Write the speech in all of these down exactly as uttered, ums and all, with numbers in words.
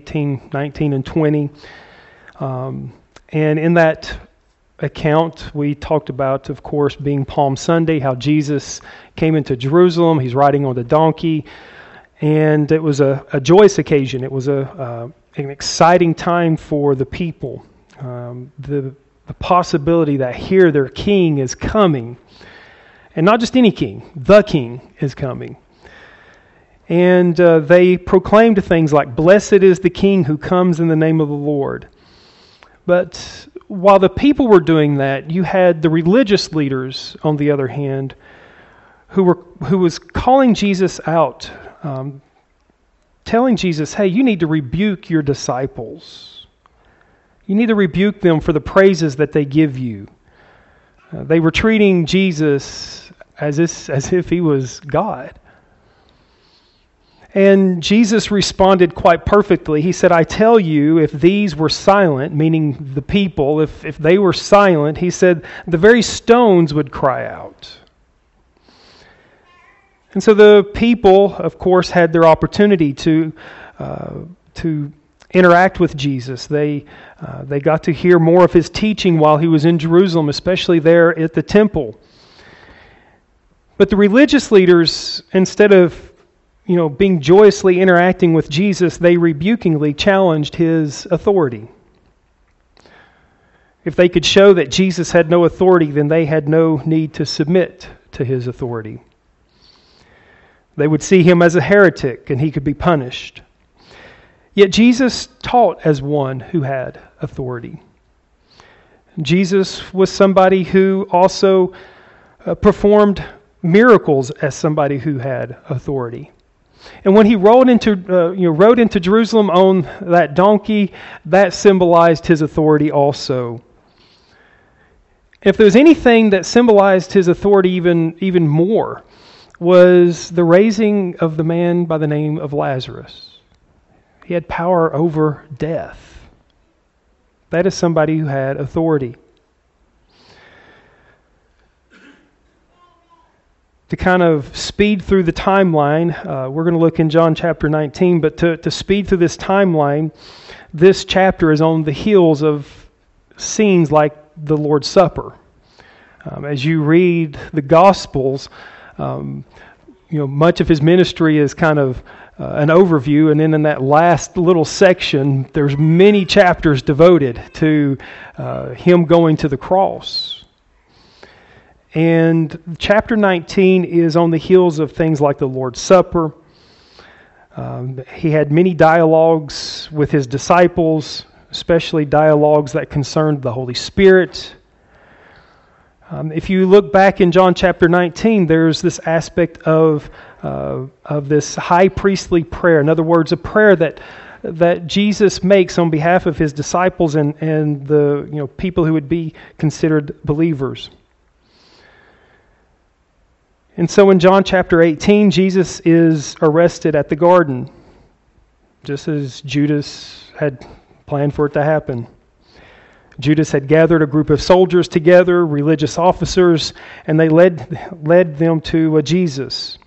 eighteen, nineteen, and twenty. Um, and in that account, we talked about, of course, being Palm Sunday, how Jesus came into Jerusalem. He's riding on the donkey, and it was a, a joyous occasion. It was a uh, an exciting time for the people. Um, the, the possibility that here their king is coming, and not just any king, the king is coming. And uh, they proclaimed things like, "Blessed is the King who comes in the name of the Lord." But while the people were doing that, you had the religious leaders, on the other hand, who were who was calling Jesus out, um, telling Jesus, "Hey, you need to rebuke your disciples. You need to rebuke them for the praises that they give you." Uh, they were treating Jesus as if, as if he was God. And Jesus responded quite perfectly. He said, "I tell you, if these were silent," meaning the people, if, if they were silent, he said, "the very stones would cry out." And so the people, of course, had their opportunity to uh, to interact with Jesus. They uh, they got to hear more of his teaching while he was in Jerusalem, especially there at the temple. But the religious leaders, instead of you know, being joyously interacting with Jesus, they rebukingly challenged his authority. If they could show that Jesus had no authority, then they had no need to submit to his authority. They would see him as a heretic, and he could be punished. Yet Jesus taught as one who had authority. Jesus was somebody who also uh, performed miracles as somebody who had authority. And when he rode into, uh, you know, rode into Jerusalem on that donkey, that symbolized his authority also. If there was anything that symbolized his authority even, even more, was the raising of the man by the name of Lazarus. He had power over death. That is somebody who had authority. To kind of speed through the timeline, uh, we're going to look in John chapter nineteen, but to, to speed through this timeline, this chapter is on the heels of scenes like the Lord's Supper. Um, as you read the Gospels, um, you know, much of his ministry is kind of uh, an overview, and then in that last little section, there's many chapters devoted to uh, him going to the cross. And chapter nineteen is on the heels of things like the Lord's Supper. Um, he had many dialogues with his disciples, especially dialogues that concerned the Holy Spirit. Um, if you look back in John chapter nineteen, there's this aspect of uh, of this high priestly prayer. In other words, a prayer that that Jesus makes on behalf of his disciples and, and the you know people who would be considered believers. And so in John chapter eighteen, Jesus is arrested at the garden, just as Judas had planned for it to happen. Judas had gathered a group of soldiers together, religious officers, and they led led them to uh, Jesus.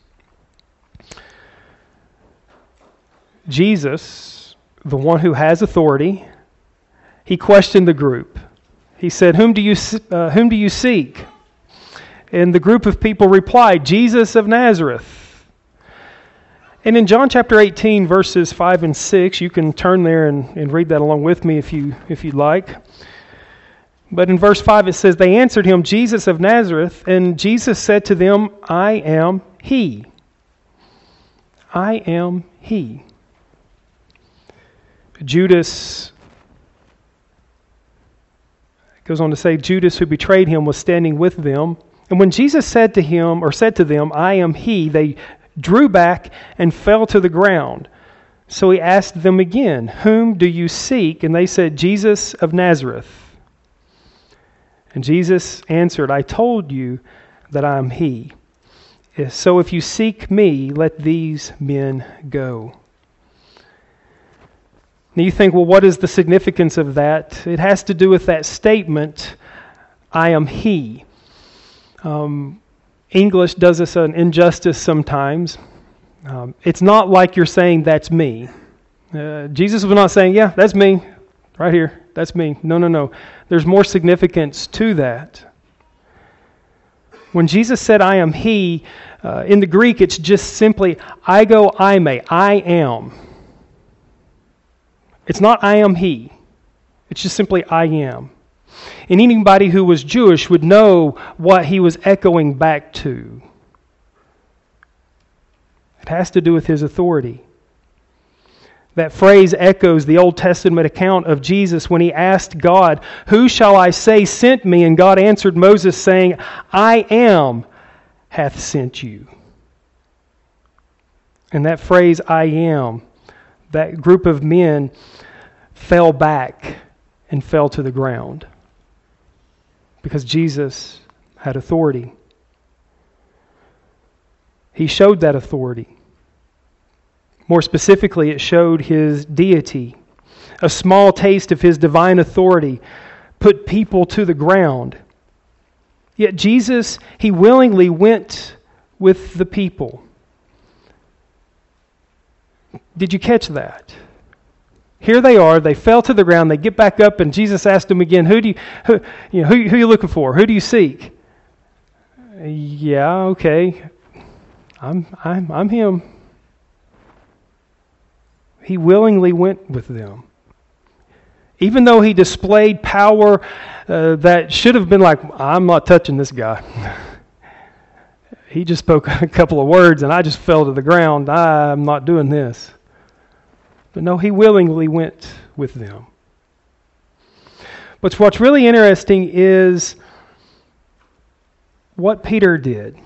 Jesus, the one who has authority, he questioned the group. He said, "Whom do you uh, whom do you seek?" And the group of people replied, "Jesus of Nazareth." And in John chapter eighteen, verses five and six, you can turn there and, and read that along with me if you if you'd like. But in verse five it says, "They answered him, 'Jesus of Nazareth.' And Jesus said to them, 'I am he. I am he.'" Judas goes on to say, Judas who betrayed him was standing with them. And when Jesus said to him, or said to them, "I am he," they drew back and fell to the ground. So he asked them again, "Whom do you seek?" And they said, "Jesus of Nazareth." And Jesus answered, "I told you that I am he. So if you seek me, let these men go." Now you think, well, what is the significance of that? It has to do with that statement, "I am he." Um, English does us an injustice sometimes. Um, it's not like you're saying, "That's me." Uh, Jesus was not saying, yeah, that's me, right here, that's me. No, no, no. There's more significance to that. When Jesus said, I am He, uh, in the Greek, it's just simply, ego eimi, I am. It's not I am He. It's just simply I am. And anybody who was Jewish would know what He was echoing back to. It has to do with His authority. That phrase echoes the Old Testament account of Jesus when He asked God, who shall I say sent me? And God answered Moses saying, I am hath sent you. And that phrase, I am, that group of men fell back and fell to the ground because Jesus had authority. He showed that authority. More specifically, it showed His deity. A small taste of His divine authority put people to the ground. Yet Jesus, He willingly went with the people. Did you catch that? Here they are, they fell to the ground, they get back up, and Jesus asked them again, who do you, who, you know, who, who are you looking for? Who do you seek? Yeah, okay. I'm I'm I'm Him. He willingly went with them. Even though He displayed power uh, that should have been like, I'm not touching this guy. He just spoke a couple of words and I just fell to the ground. I'm not doing this. But no, He willingly went with them. But what's really interesting is what Peter did.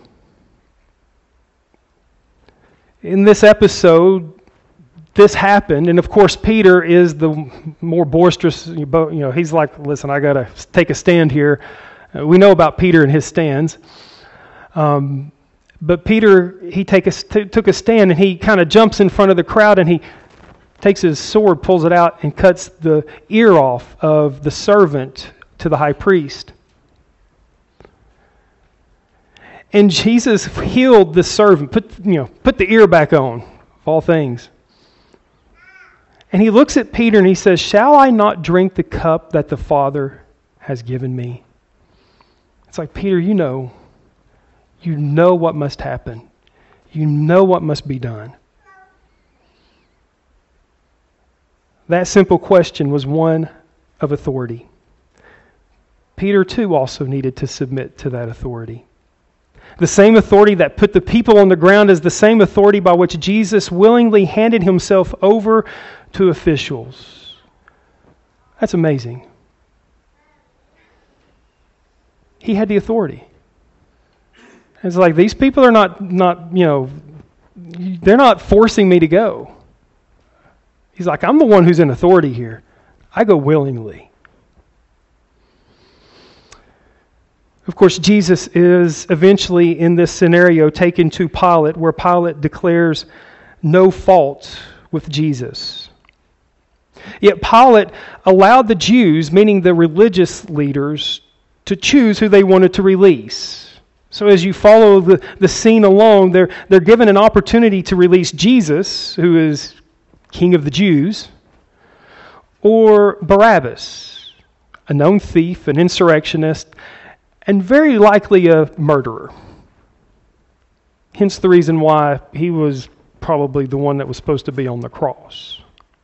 In this episode, this happened, and of course Peter is the more boisterous, you know, he's like, listen, I got to take a stand here. Uh, we know about Peter and his stands. Um, but Peter, he take a, t- took a stand, and he kind of jumps in front of the crowd, and he takes his sword, pulls it out, and cuts the ear off of the servant to the high priest. And Jesus healed the servant, put you know, put the ear back on, of all things. And He looks at Peter and He says, shall I not drink the cup that the Father has given me? It's like, Peter, you know, you know what must happen. You know what must be done. That simple question was one of authority. Peter too also needed to submit to that authority. The same authority that put the people on the ground is the same authority by which Jesus willingly handed Himself over to officials. That's amazing. He had the authority. It's like, these people are not, not, you know, they're not forcing me to go. He's like, I'm the one who's in authority here. I go willingly. Of course, Jesus is eventually in this scenario taken to Pilate, where Pilate declares no fault with Jesus. Yet Pilate allowed the Jews, meaning the religious leaders, to choose who they wanted to release. So as you follow the, the scene along, they're, they're given an opportunity to release Jesus, who is King of the Jews, or Barabbas, a known thief, an insurrectionist, and very likely a murderer. Hence the reason why he was probably the one that was supposed to be on the cross.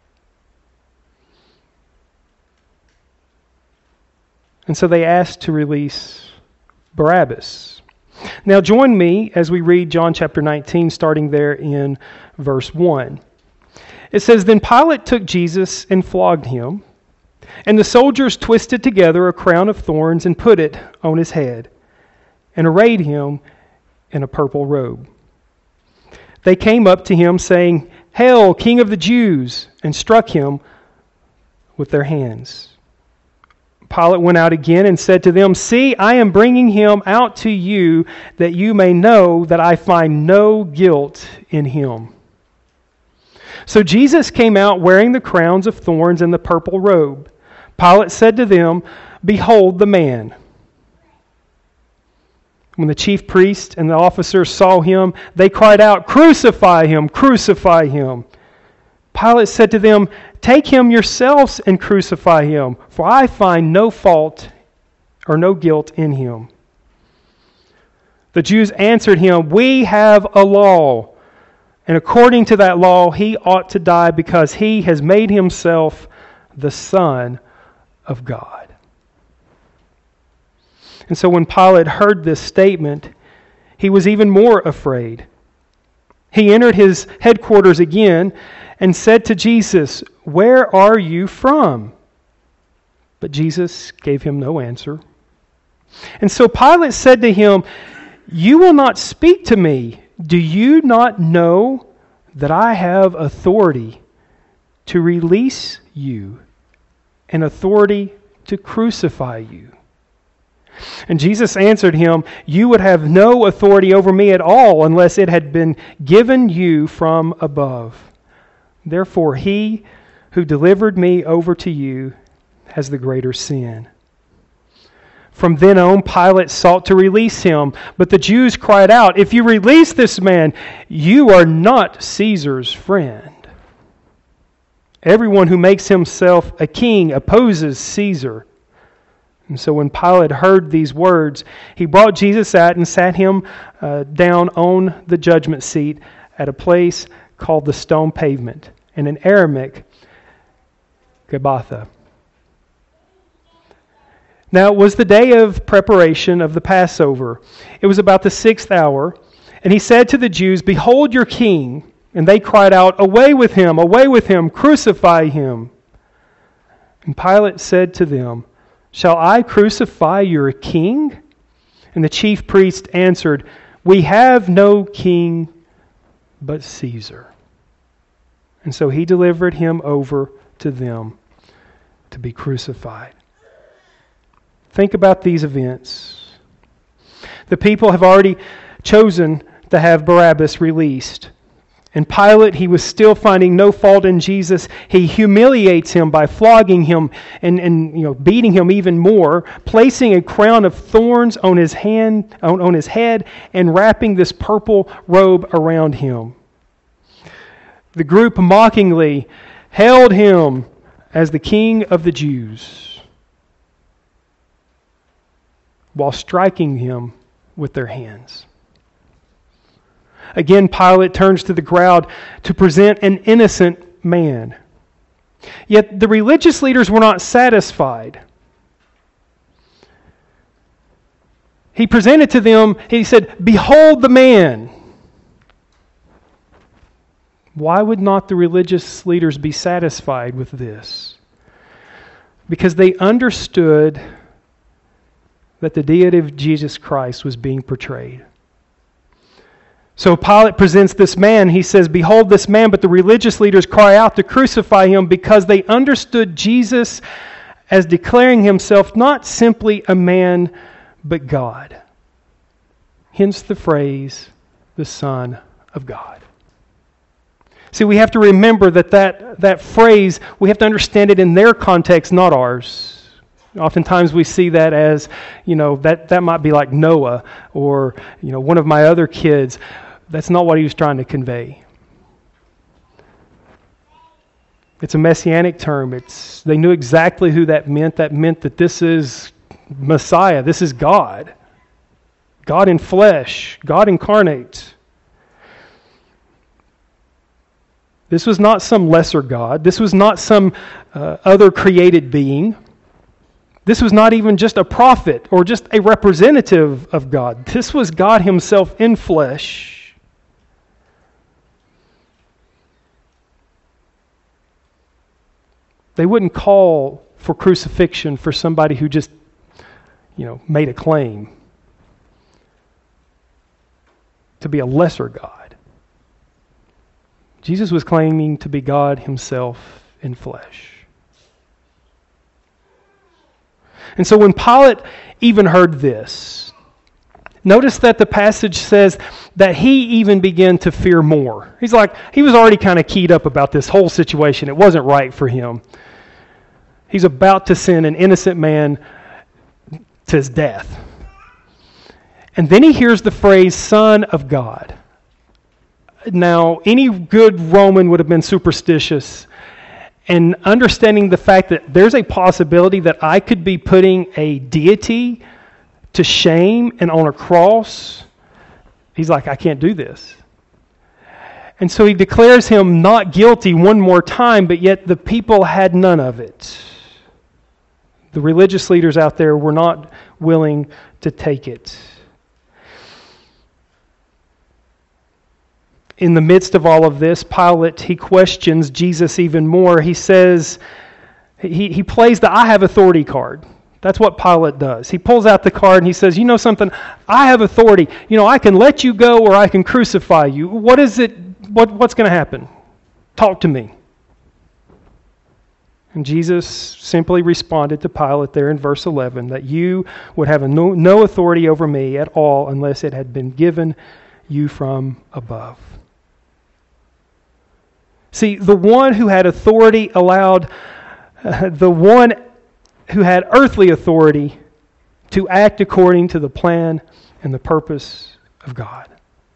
And so they asked to release Barabbas. Now join me as we read John chapter nineteen, starting there in verse one. It says, Then Pilate took Jesus and flogged Him, and the soldiers twisted together a crown of thorns and put it on His head, and arrayed Him in a purple robe. They came up to Him, saying, Hail, King of the Jews, and struck Him with their hands. Pilate went out again and said to them, See, I am bringing Him out to you, that you may know that I find no guilt in Him. So Jesus came out wearing the crowns of thorns and the purple robe. Pilate said to them, Behold the man. When the chief priests and the officers saw Him, they cried out, Crucify Him! Crucify Him! Pilate said to them, "Take him yourselves and crucify him, for I find no fault or no guilt in him." The Jews answered him, "We have a law, and according to that law he ought to die because he has made himself the Son of God." And so when Pilate heard this statement, he was even more afraid. He entered his headquarters again and said to Jesus, "Where are you from?" But Jesus gave him no answer. And so Pilate said to him, "You will not speak to me. Do you not know that I have authority to release you and authority to crucify you?" And Jesus answered him, "You would have no authority over me at all unless it had been given you from above. Therefore, he who delivered me over to you has the greater sin." From then on, Pilate sought to release him, but the Jews cried out, "If you release this man, you are not Caesar's friend. Everyone who makes himself a king opposes Caesar." And so when Pilate heard these words, he brought Jesus out and sat him uh, down on the judgment seat at a place called the Stone Pavement, and in Aramaic, Gabbatha. Now it was the day of preparation of the Passover. It was about the sixth hour, and he said to the Jews, "Behold your king." And they cried out, "Away with him, away with him, crucify him." And Pilate said to them, "Shall I crucify your king?" And the chief priest answered, "We have no king but Caesar." And so he delivered him over to them to be crucified. Think about these events. The people have already chosen to have Barabbas released. And Pilate, he was still finding no fault in Jesus. He humiliates him by flogging him and, and you know beating him even more, placing a crown of thorns on his hand, on, on his head, and wrapping this purple robe around him. The group mockingly hailed him as the King of the Jews, while striking him with their hands. Again, Pilate turns to the crowd to present an innocent man. Yet the religious leaders were not satisfied. He presented to them, he said, "Behold the man." Why would not the religious leaders be satisfied with this? Because they understood that the deity of Jesus Christ was being portrayed. So Pilate presents this man. He says, "Behold this man," but the religious leaders cry out to crucify him because they understood Jesus as declaring himself not simply a man, but God. Hence the phrase, the Son of God. See, we have to remember that, that that phrase, we have to understand it in their context, not ours. Oftentimes we see that as, you know, that, that might be like Noah or, you know, one of my other kids. That's not what he was trying to convey. It's a messianic term. It's they knew exactly who that meant. That meant that this is Messiah. This is God. God in flesh. God incarnate. This was not some lesser God. This was not some uh, other created being. This was not even just a prophet or just a representative of God. This was God Himself in flesh. They wouldn't call for crucifixion for somebody who just, you know, made a claim to be a lesser God. Jesus was claiming to be God Himself in flesh. And so when Pilate even heard this, notice that the passage says that he even began to fear more. He's like, he was already kind of keyed up about this whole situation. It wasn't right for him. He's about to send an innocent man to his death. And then he hears the phrase, Son of God. Now, any good Roman would have been superstitious, and understanding the fact that there's a possibility that I could be putting a deity to shame and on a cross, he's like, I can't do this. And so he declares him not guilty one more time, but yet the people had none of it. The religious leaders out there were not willing to take it. In the midst of all of this, Pilate, he questions Jesus even more. He says, he, he plays the I have authority card. That's what Pilate does. He pulls out the card and he says, you know something, I have authority. You know, I can let you go or I can crucify you. What is it, what, what's going to happen? Talk to me. And Jesus simply responded to Pilate there in verse eleven that you would have no, no authority over me at all unless it had been given you from above. See, the one who had authority allowed uh, the one who had earthly authority to act according to the plan and the purpose of God.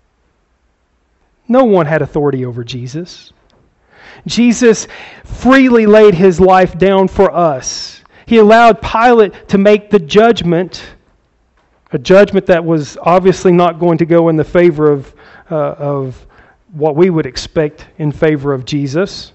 No one had authority over Jesus. Jesus freely laid his life down for us. He allowed Pilate to make the judgment, a judgment that was obviously not going to go in the favor of, uh, of what we would expect in favor of Jesus.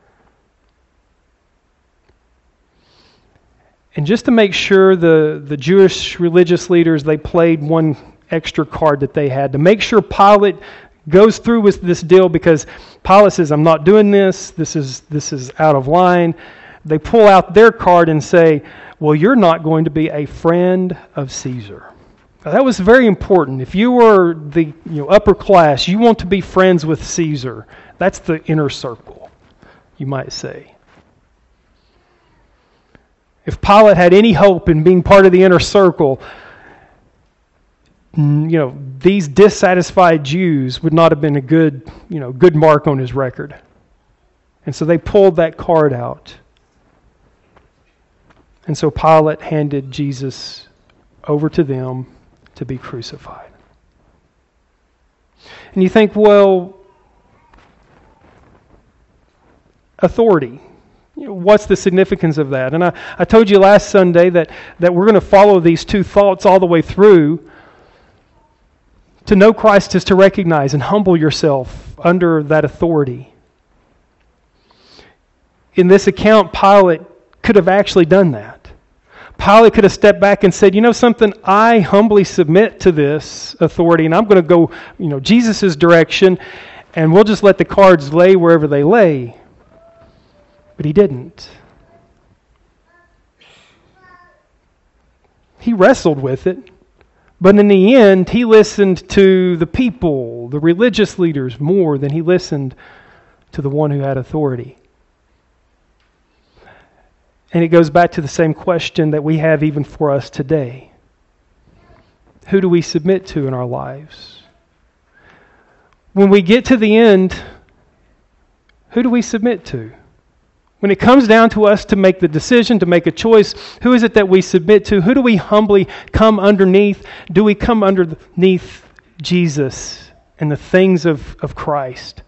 And just to make sure, the, the Jewish religious leaders, they played one extra card that they had to make sure Pilate goes through with this deal, because Pilate says, I'm not doing this, this is this is out of line. They pull out their card and say, well, you're not going to be a friend of Caesar. Now, that was very important. If you were the you know, upper class, you want to be friends with Caesar. That's the inner circle, you might say. If Pilate had any hope in being part of the inner circle, you know, these dissatisfied Jews would not have been a good, you know, good mark on his record. And so they pulled that card out. And so Pilate handed Jesus over to them to be crucified. And you think, well, authority. You know, what's the significance of that? And I, I told you last Sunday that, that we're going to follow these two thoughts all the way through. To know Christ is to recognize and humble yourself under that authority. In this account, Pilate could have actually done that. Pilate could have stepped back and said, you know something, I humbly submit to this authority, and I'm going to go, you know, Jesus' direction, and we'll just let the cards lay wherever they lay. But he didn't. He wrestled with it. But in the end, he listened to the people, the religious leaders, more than he listened to the one who had authority. And it goes back to the same question that we have even for us today. Who do we submit to in our lives? When we get to the end, who do we submit to? When it comes down to us to make the decision, to make a choice, who is it that we submit to? Who do we humbly come underneath? Do we come underneath Jesus and the things of, of Christ?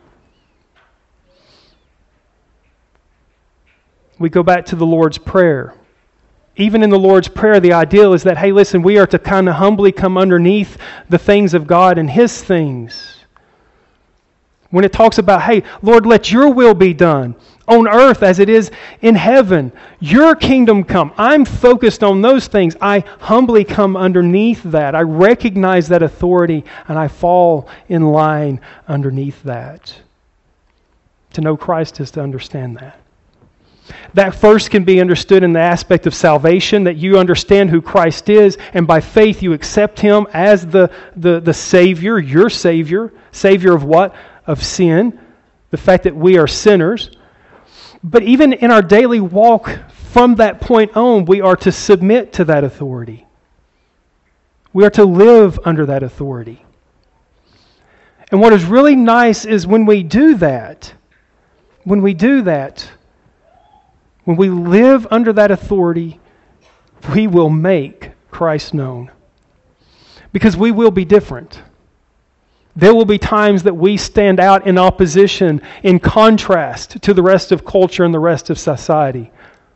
We go back to the Lord's Prayer. Even in the Lord's Prayer, the ideal is that, hey, listen, we are to kind of humbly come underneath the things of God and His things. When it talks about, hey, Lord, let your will be done on earth as it is in heaven. Your kingdom come. I'm focused on those things. I humbly come underneath that. I recognize that authority and I fall in line underneath that. To know Christ is to understand that. That first can be understood in the aspect of salvation, that you understand who Christ is, and by faith you accept Him as the, the, the Savior, your Savior. Savior of what? Of sin. The fact that we are sinners. But even in our daily walk, from that point on, we are to submit to that authority. We are to live under that authority. And what is really nice is when we do that, when we do that, when we live under that authority, we will make Christ known. Because we will be different. There will be times that we stand out in opposition, in contrast to the rest of culture and the rest of society.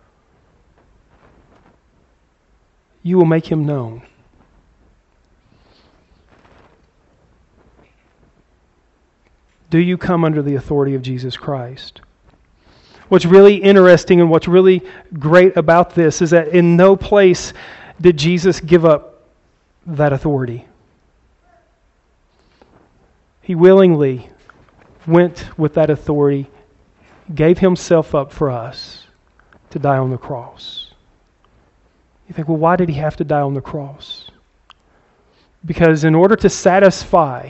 You will make Him known. Do you come under the authority of Jesus Christ? What's really interesting and what's really great about this is that in no place did Jesus give up that authority. He willingly went with that authority, gave Himself up for us to die on the cross. You think, well, why did He have to die on the cross? Because in order to satisfy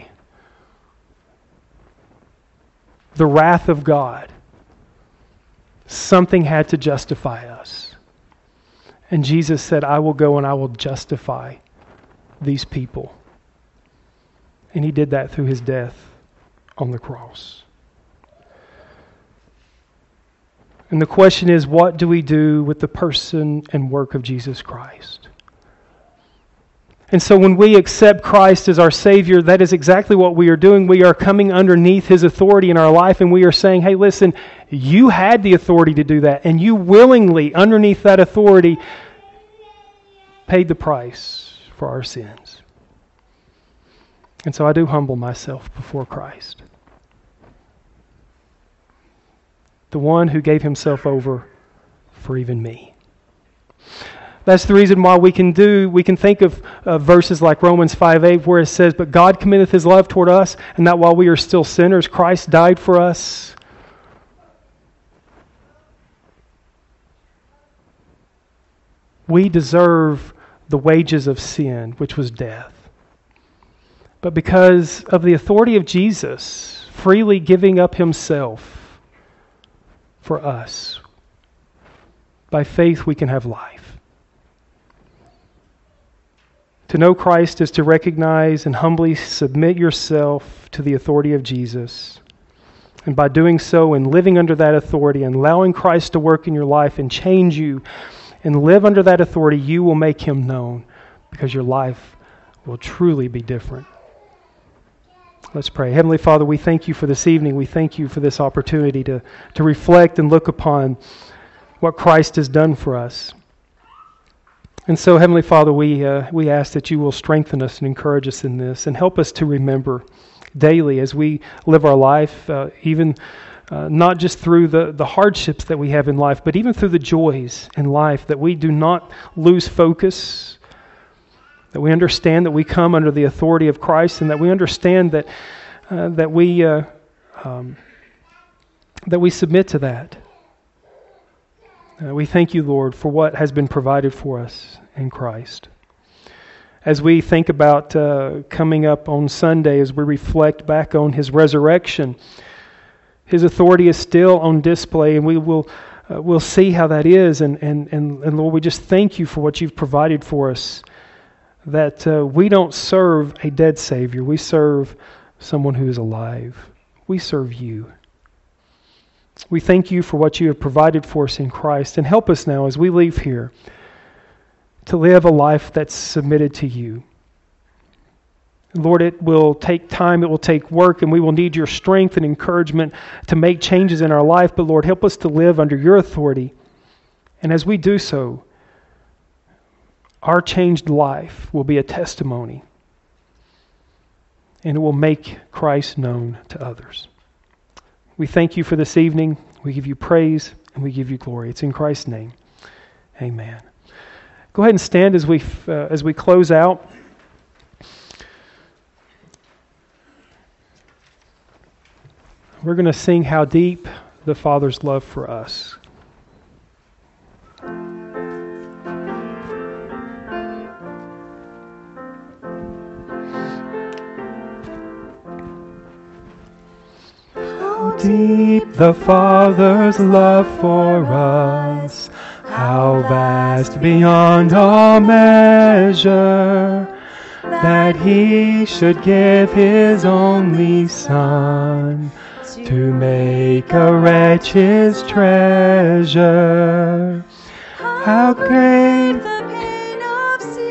the wrath of God, something had to justify us. And Jesus said, I will go and I will justify these people. And He did that through His death on the cross. And the question is, what do we do with the person and work of Jesus Christ? And so when we accept Christ as our Savior, that is exactly what we are doing. We are coming underneath His authority in our life, and we are saying, hey, listen, you had the authority to do that, and you willingly, underneath that authority, paid the price for our sins. And so I do humble myself before Christ, the one who gave Himself over for even me. That's the reason why we can do, we can think of uh, verses like Romans five eight where it says, but God committeth His love toward us, and that while we are still sinners, Christ died for us. We deserve the wages of sin, which was death. But because of the authority of Jesus, freely giving up Himself for us, by faith we can have life. To know Christ is to recognize and humbly submit yourself to the authority of Jesus. And by doing so and living under that authority and allowing Christ to work in your life and change you and live under that authority, you will make Him known because your life will truly be different. Let's pray. Heavenly Father, we thank You for this evening. We thank You for this opportunity to, to reflect and look upon what Christ has done for us. And so, Heavenly Father, we uh, we ask that You will strengthen us and encourage us in this and help us to remember daily as we live our life, uh, even uh, not just through the, the hardships that we have in life, but even through the joys in life, that we do not lose focus, that we understand that we come under the authority of Christ, and that we understand that uh, that we uh, um, that we submit to that. Uh, we thank You, Lord, for what has been provided for us in Christ. As we think about uh, coming up on Sunday, as we reflect back on His resurrection, His authority is still on display, and we will uh, we'll see how that is. And, and, and, and Lord, we just thank You for what You've provided for us, that uh, we don't serve a dead Savior. We serve someone who is alive. We serve You. We thank You for what You have provided for us in Christ, and help us now as we leave here to live a life that's submitted to You. Lord, it will take time, it will take work, and we will need Your strength and encouragement to make changes in our life. But Lord, help us to live under Your authority. And as we do so, our changed life will be a testimony, and it will make Christ known to others. We thank You for this evening. We give You praise and we give You glory. It's in Christ's name. Amen. Go ahead and stand as we uh, as we close out. We're going to sing How Deep the Father's Love for Us. Deep the Father's love for us, how vast beyond all measure, that He should give His only Son to make a wretch His treasure. How great